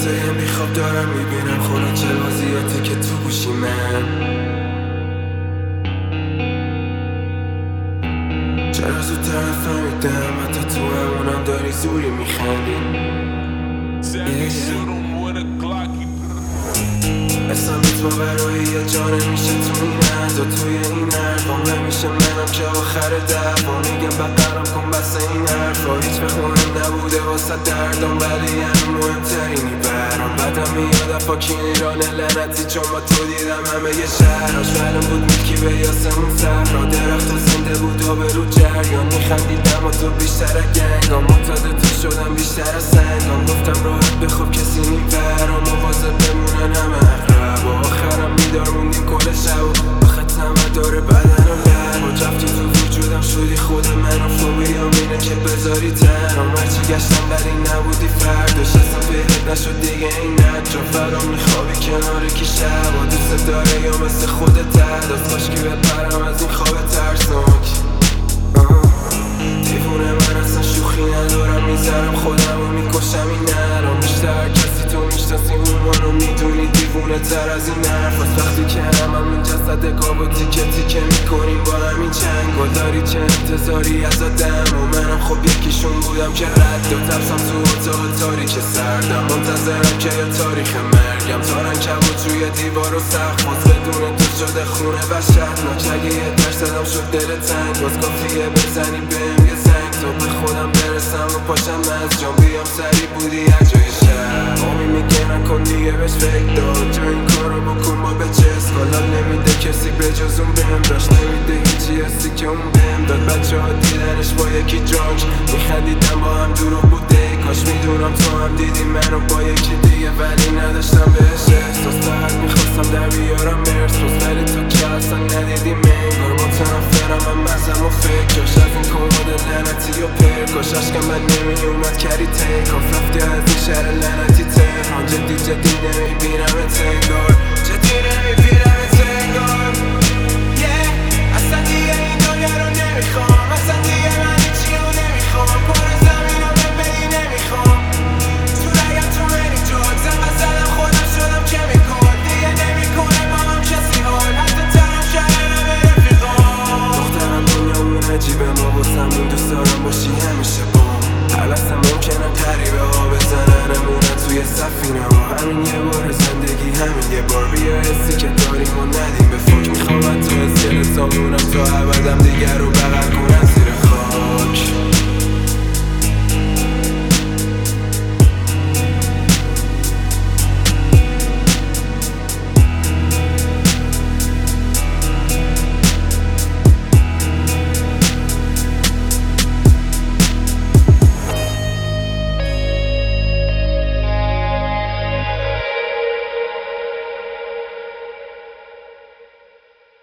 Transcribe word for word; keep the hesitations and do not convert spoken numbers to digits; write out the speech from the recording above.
شبای بیخواب دارم میبینم خورا چه بازیاتی که تو گوشی من. چرا زودتر نفهمیدم حتی تو همونم داری زوری میخندی. اصلا بیت باوری یا جانه میشه تو این عرض و توی این حرفام نمیشه منم که آخر دفعا میگم بقرم کن بس این حرفا هیچ وقت مهم نبوده واسه دردم ولی همین مهمترینی برام. بعدم میاد افاکینی رانه لعنتی چون با تو دیدم همه یه شهراش معلوم بود میلکی به یاسمون صحرا درخت و زنده بود و به رو جریان میخندیدم و تو بیشتر گنگام معتاد تو شدم بیشتر از سنگام. گفتم راحت بخواب کسی میبرم مواظب بمونن همه اقرب و آخرم بیدار موندیم کل شب و آخت همه داره بدن و لب و رفتی تو وجودم شدی خود من و فوبیام اینه که بذاری تنم. هرچی گشتم ولی نبودی فرداش اصلا پیدت نشد دیگه این نجا فرام میخوابی کنار کی شب و دوست داره یا مثل خودت دست باش که بپرم از این خواب ترسناک. دیوونه من اصلا شوخی ندارم میذارم خودم و میکشم این نرام. بیشتر کسی تو میشناسی اون منو میدونی دیوونه تر از این حرف هست. وقتی که همم این جسد قاب و تیکه تیکه میکنیم با همین چنگ و داری چه انتظاری از آدم و منم خب یکیشون بودم که رد و ترسم تو اتاق تاریک سردم منتظرم که یا تاریخ مرگم تارن کبو توی دیوار و سخت باز بدون تو شده خونه وحشتناک. اگه یه درصدم شد دل تنگ باز کافیه بزنی بهم یه زنگ تا به خودم برسم و پاشم از جام بیام سری بودی از جای شهر. آمی میگه نکن دیگه بهش فکر داد جا این کارو بکن با به چست حالا نمیده کسی به جز اون بهم داشت نمیده هیچی هستی که اون بهم داد. بچه ها دیدنش با یکی جانج میخندیدم با هم دروغ بوده کاش میدونم تو هم دیدی منو با یکی دیگه ولی نداشتم بهش احساس. فقط میخواستم در بیارم مرس ولی تو که اصلا ندیدی منگار متنفرم من مزم و فکرش از این کماد لعنتی و پرکاش عشقم من نمی اومد کری تکاف رفتی از این شهر لعنتی تهران جدی جدی نمیبینی